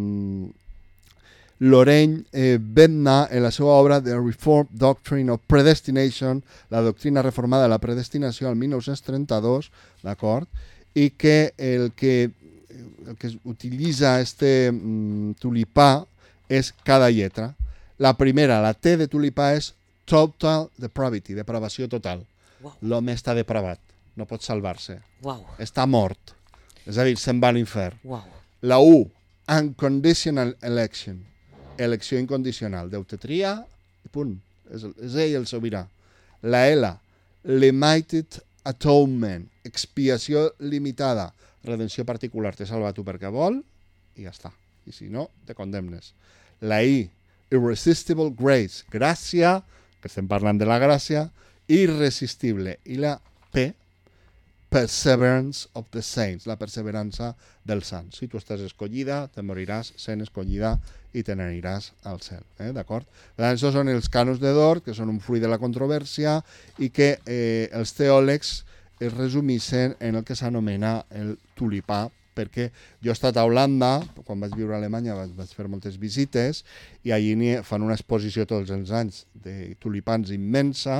Lorraine eh, Bednar en la seva obra The Reformed Doctrine of Predestination, la doctrina reformada de la predestinació al mil nou-cents trenta-dos, d'acord? I que el que, el que utilitza este mm, tulipà és cada lletra. La primera, la T de tulipà, és total depravity, depravació total. Wow. L'home està depravat, no pot salvar-se. Wow. Està mort, és a dir, se'n va a l'infern. Wow. La U, unconditional election, elecció incondicional. Déu te tria i punt, és, és ell el sobirà. La L, limited atonement, expiació limitada, redenció particular, t'he salvat tu perquè vol i ja està. I si no, te condemnes. La I, irresistible grace, gràcia, que estem parlant de la gràcia, irresistible. I la P, perseverance of the saints, la perseverança dels sants. Si tu estàs escollida, te moriràs sent escollida i te n'aniràs al cel. Eh? D'acord? Això són els canons de Dort, que són un fruit de la controvèrsia i que eh, els teòlegs es resumeixen en el que s'anomena el tulipà, perquè jo he estat a Holanda, quan vaig viure a Alemanya vaig, vaig fer moltes visites i allí fan una exposició tots els anys de tulipans immensa,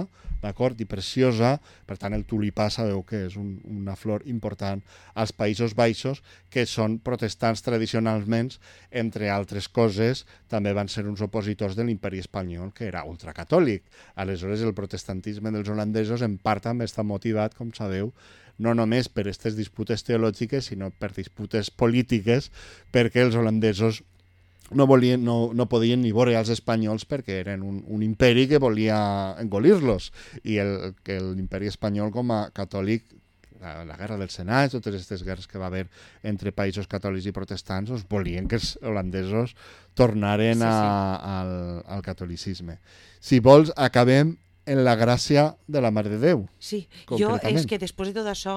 d'acord, i preciosa. Per tant, el tulipà sabeu que és un, una flor important als Països Baixos, que són protestants tradicionalment, entre altres coses, també van ser uns opositors de l'imperi espanyol, que era ultracatòlic. Aleshores, el protestantisme dels holandesos en part també està motivat, com sabeu, no només per aquestes disputes teològiques, sinó per disputes polítiques, perquè els holandesos no, volien, no, no podien ni veure als espanyols perquè eren un, un imperi que volia engolir-los. I el, que l'imperi espanyol, com a catòlic, la, la guerra dels senats, totes aquestes guerres que va haver entre països catòlics i protestants, doncs volien que els holandesos tornaren Sí, sí. a, al, al catolicisme. Si vols, acabem en la gràcia de la Mare de Déu. Sí, jo concretament. és que després de tot això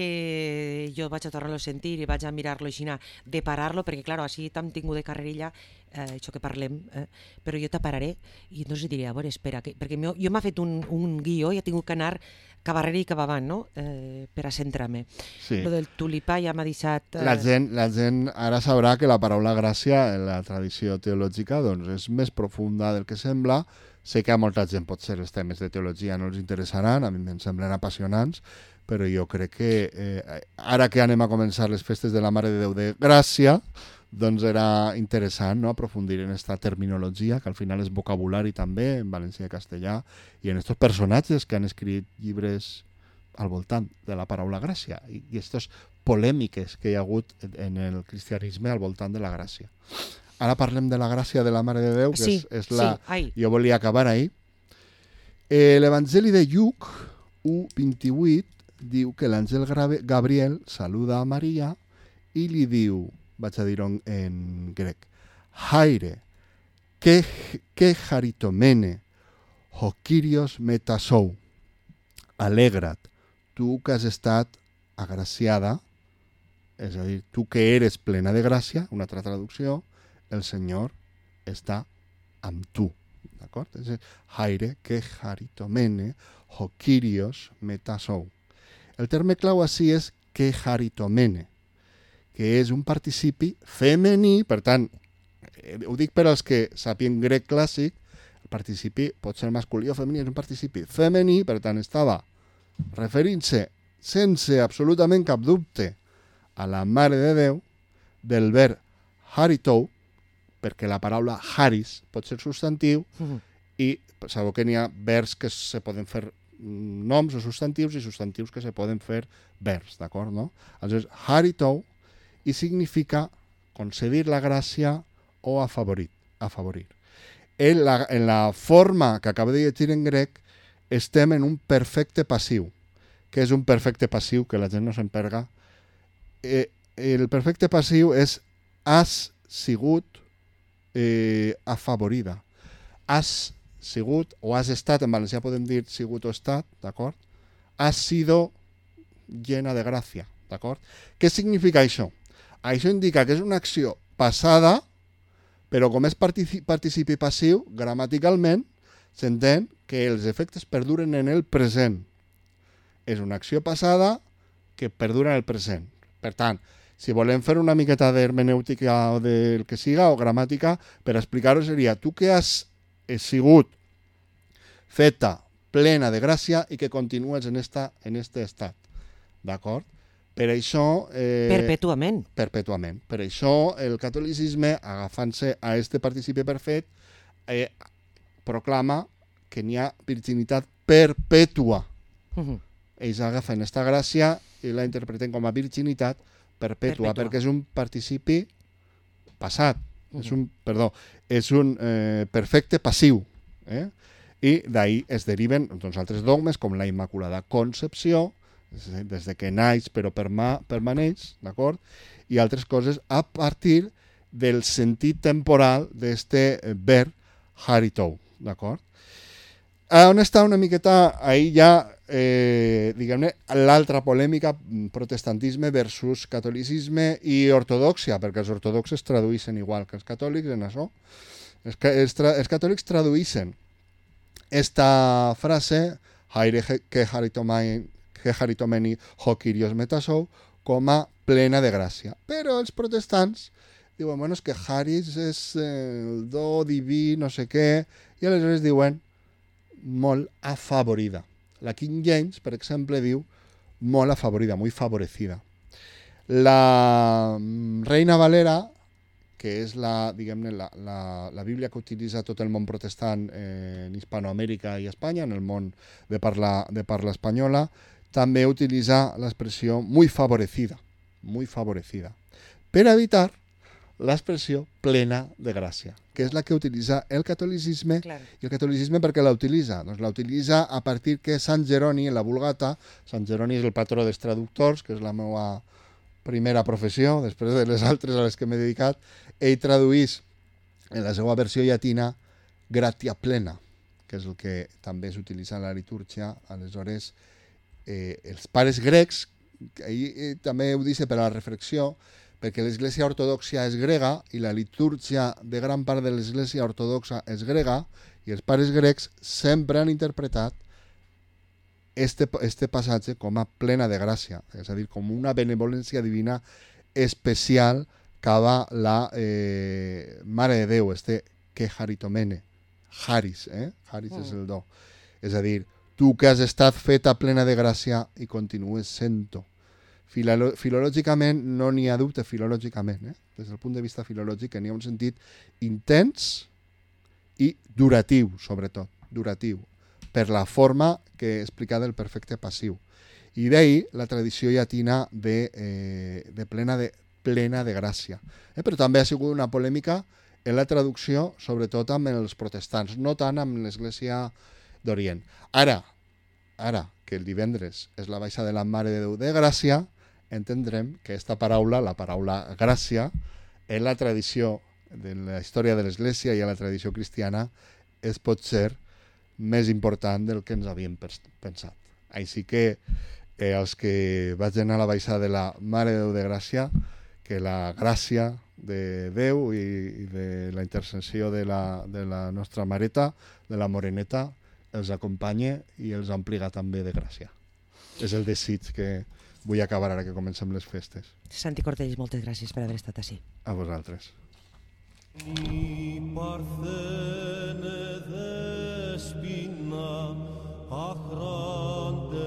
que jo vaig a tornar-lo a sentir i vaig a mirar-lo així, de parar-lo, perquè clar, així t'hem tingut de carrerilla, eh, això que parlem, eh, però jo te pararé i no sé, diré, a veure, espera, que, perquè jo, jo m'ha fet un, un guió i he tingut que anar cap arrere i cap avant, no? Eh, per a centrar-me. Sí. Lo del tulipà ja m'ha deixat... Eh... La gent, la gent ara sabrà que la paraula gràcia en la tradició teològica doncs, és més profunda del que sembla. Sé que a molta gent potser els temes de teologia no els interessaran, a mi em semblen apassionants, però jo crec que eh, ara que anem a començar les festes de la Mare de Déu de Gràcia, doncs era interessant, no?, aprofundir en aquesta terminologia, que al final és vocabulari també, en valencià i castellà, i en aquests personatges que han escrit llibres al voltant de la paraula gràcia, i aquestes polèmiques que hi ha hagut en el cristianisme al voltant de la gràcia. Ara parlem de la gràcia de la Mare de Déu, que Sí, és, és la... sí, ai. Jo volia acabar ahir. Eh, L'Evangeli de Lluc u vint-i-vuit diu que l'àngel Gra- Gabriel saluda a Maria i li diu, vaig a dir-ho en grec, Haire, que, que haritomene, ho Kyrios metasou, alegra't, tu que has estat agraciada, és a dir, tu que eres plena de gràcia, una altra traducció, el Senyor està amb tu. D'acord? És Haire, que haritomene, ho Kyrios metasou. El terme clau així és que haritomene, que és un participi femení, per tant, eh, ho dic per als que sàpien grec clàssic, el participi pot ser masculí o femení, és un participi femení, per tant, estava referint-se sense absolutament cap dubte a la Mare de Déu, del verb haritou, perquè la paraula haris pot ser substantiu, Mhm. i sabeu que n'hi ha verbs que se poden fer mm, noms o substantius i substantius que se poden fer verbs, d'acord, no? Aleshores, haritou, i significa concedir la gràcia o afavorir. afavorir. En la, en la forma que acabo de llegir en grec, estem en un perfecte passiu. Què és un perfecte passiu? Que la gent no s'emperga. Eh, el perfecte passiu és has sigut eh, afavorida. Has sigut, o has estat, en valencià podem dir sigut o estat, d'acord? Has sido llena de gràcia, d'acord? Què significa això? Això indica que és una acció passada, però com és partici- participi passiu, gramaticalment, s'entén que els efectes perduren en el present. És una acció passada que perdura en el present. Per tant, si volem fer una miqueta d'hermenèutica o del que siga, o gramàtica, per explicar-ho seria tu que has sigut feta plena de gràcia i que continues en, esta, en este estat. D'acord? Per això... Eh, Perpetuament. perpetuament. Per això el catolicisme, agafant-se a este participi perfet, eh, proclama que n'hi ha virginitat perpètua. Mhm. Ells agafen esta gràcia i la interpreten com a virginitat perpètua, Perpètua. perquè és un participi passat. Mhm. És un, perdó, és un eh, perfecte passiu. Eh? I d'ahir es deriven doncs, altres dogmes, com la Immaculada Concepció, des de que naix però perma, permaneix, d'acord? I altres coses a partir del sentit temporal d'este verb haritou, d'acord? A on està una miqueta, ahir ja, eh, diguem-ne, l'altra polèmica, protestantisme versus catolicisme i ortodoxia, perquè els ortodoxes traduïssin igual que els catòlics en això. Els, els, tra els catòlics traduïssin esta frase, Haire que haritomai que haritomeni ho Kyrios metasou, com a plena de gràcia. Però els protestants diuen, bueno, és que Haris és el do diví, no sé què, i aleshores diuen molt afavorida. La King James, per exemple, diu molt afavorida, muy favorecida. La Reina Valera, que és la, diguem-ne, la, la, la Bíblia que utilitza tot el món protestant eh, en Hispanoamèrica i Espanya, en el món de parla, de parla espanyola, també utilitza l'expressió muy favorecida, muy favorecida, per evitar l'expressió plena de gràcia, que és la que utilitza el catolicisme. Claro. I el catolicisme per què la utilitza? Doncs la utilitza a partir que Sant Jeroni, en la Vulgata, Sant Jeroni és el patró dels traductors, que és la meva primera professió, després de les altres a les que m'he dedicat, ell traduís en la seva versió llatina gratia plena, que és el que també s'utilitza en la litúrgia. Aleshores, eh, els pares grecs, ell eh, també ho dice per a la reflexió, perquè l'Església Ortodoxa és grega i la litúrgia de gran part de l'Església Ortodoxa és grega, i els pares grecs sempre han interpretat este, este passatge com a plena de gràcia, és a dir, com una benevolència divina especial cap a la eh, Mare de Déu, este que haritomene, haris, eh? Haris mm. és el do. És a dir, tu que has estat feta plena de gràcia i continues sent-ho. Filolo filològicament no n'hi ha dubte, filològicament, eh? Des del punt de vista filològic, n'hi ha un sentit intens i duratiu, sobretot, duratiu, per la forma que he explicat del perfecte passiu. I d'ahir la tradició llatina de, eh, de, plena de plena de gràcia. Eh? Però també ha sigut una polèmica en la traducció, sobretot amb els protestants, no tant amb l'Església d'Orient. Ara, ara que el divendres és la baixa de la Mare de Déu de Gràcia, entendrem que aquesta paraula, la paraula gràcia, en la tradició de la història de l'Església i a la tradició cristiana és potser més important del que ens havíem pensat. Així que eh, els que vagin a la baixada de la Mare de Déu de Gràcia, que la gràcia de Déu i, i de la intercessió de la, de la nostra Mareta, de la Moreneta, els acompanye i els ompliga també de gràcia. És el desig que vull acabar ara que comencem les festes. Santi Cortells, moltes gràcies per haver estat ací. A vosaltres. Ni parthene despina ahrante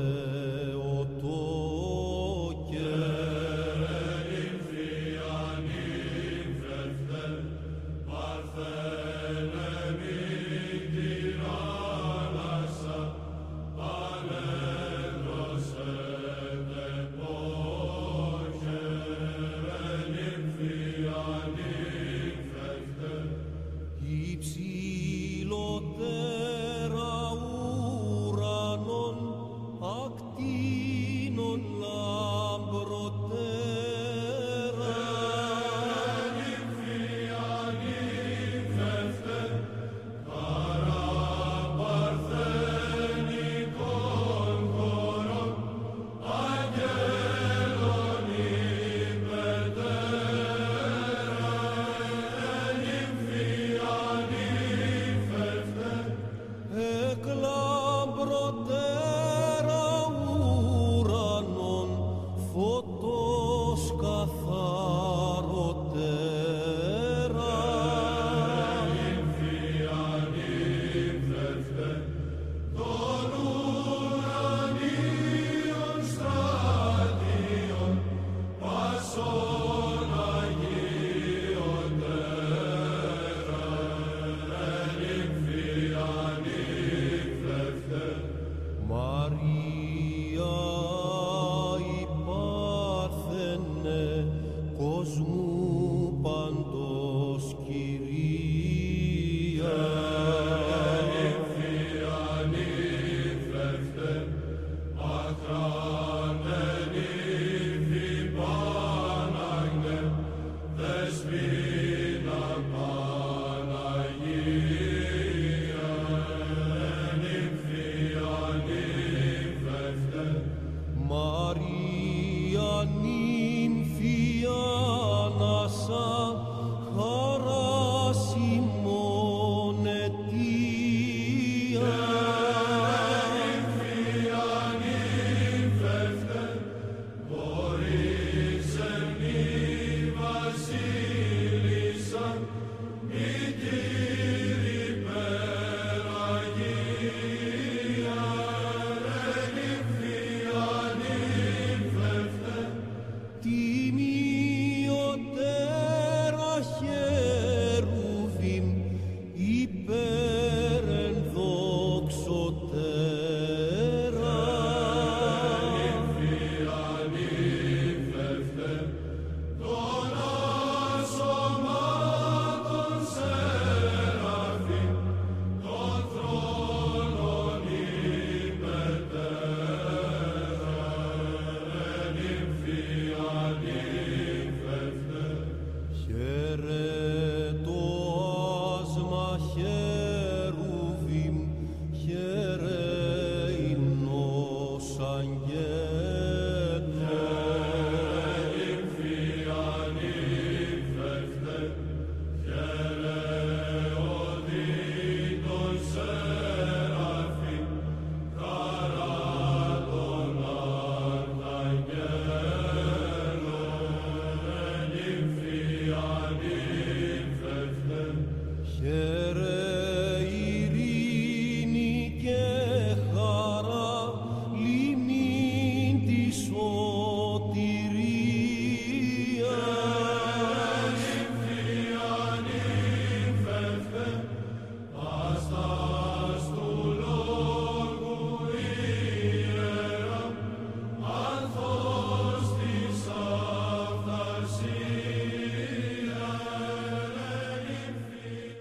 Theotoke infrianim freften parthene midiranasa allegros et epoche infrianim Ipsilotera uranon actinon lambrotera infrianim feften para partheni concoron angelon impedera infrianim Εκλαμπρωτέρα ουρανών φωτός καθαροτέρα Εμφιανήν φεύγεν των ουρανίων στρατίων πασών αγίωτέρα Εμφιανήν Maria υπάρθενε κόσμου παντός Κυρία Εμφιανήν φεύγεν ακράνεν υφυπάναγεν δεσπίνα Παναγία Maria νυμφιάνασα χαράς ημών αιτία νυμφιάνην φεύγεν χωρίς εμνή βασίλισσαν guerrer